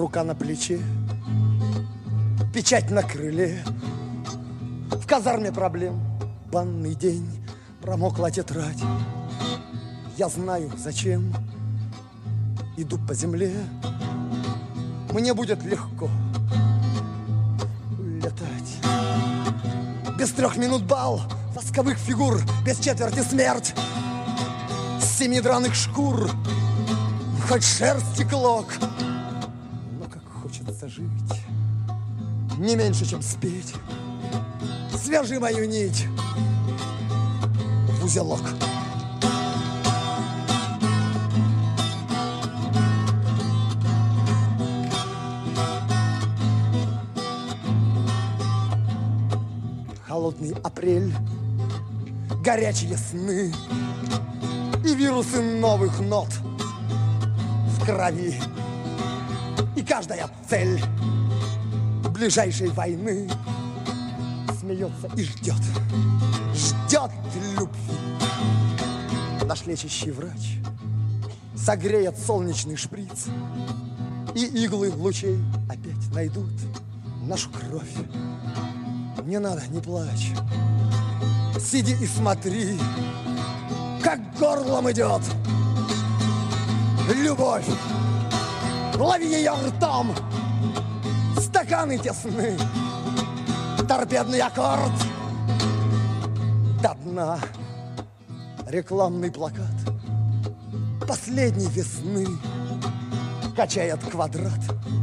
Рука на плече, печать на крыле. В казарме проблем, банный день, промокла тетрадь. Я знаю, зачем иду по земле. Мне будет легко летать. Без 3 минут бал, восковых фигур, без четверти смерть. С 7 драных шкур, хоть шерсти клок. Но как хочется жить, не меньше, чем спеть. Свяжи мою нить в узелок. Холодный апрель, горячие сны и вирусы новых нот в крови. И каждая цель ближайшей войны смеется и ждет, ждет любви. Наш лечащий врач согреет солнечный шприц, и иглы лучей опять найдут нашу кровь. Не надо, не плачь, сиди и смотри, как горлом идет любовь. Лови ее ртом, стаканы тесны, торпедный аккорд до дна. Рекламный плакат последней весны качает квадрат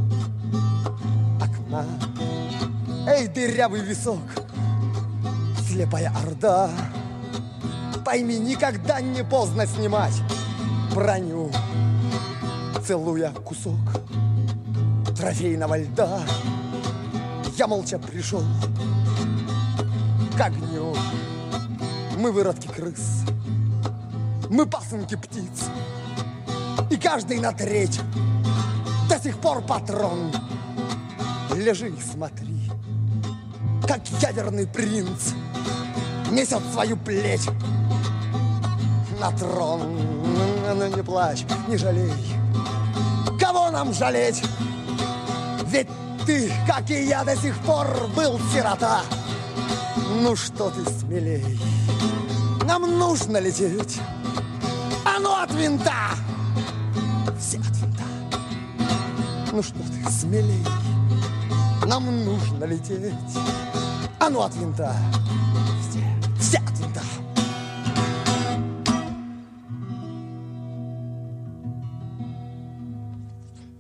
окна. Эй, дырявый висок, слепая орда, пойми, никогда не поздно снимать броню. Целуя кусок трофейного льда, я молча пришел к огню. Мы выродки крыс, мы пасынки птиц, и каждый на треть до сих пор патрон. Лежи и смотри, как ядерный принц несет свою плеть на трон. Ну не плачь, не жалей. Кого нам жалеть? Ведь ты, как и я, до сих пор был сирота. Ну что ты смелей, нам нужно лететь. А ну от винта, все от винта. Ну что ты смелей, нам нужно лететь. А ну от винта.